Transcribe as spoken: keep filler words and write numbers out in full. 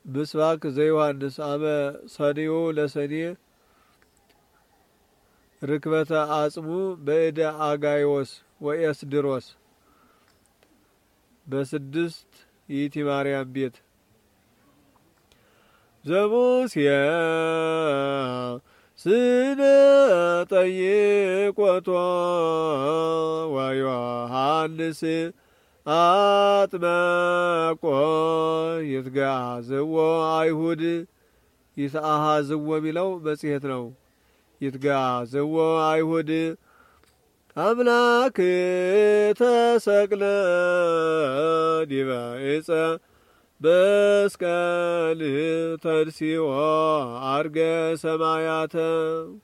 ምስባክ ዘዮሐንስ አመ ሰኒዮ ለሰኔ ርክበተ አጽሙ በእደ አጋዮስ ወኤስድሮስ በስድስት ይእቲ ማርያም ቤት ዘሙሴ ስነ ጠይቆቶ ወዮሐንስ አጥመቆ ይትጋዝዎ አይሁድ ይትአሃዝዎ የሚለው መጽሔት ነው። ይትጋዝዎ አይሁድ አምላክ ተሰቅለ ዲበ ዕፀ መስቀል ተንሥኦ ዐርገ ሰማያተ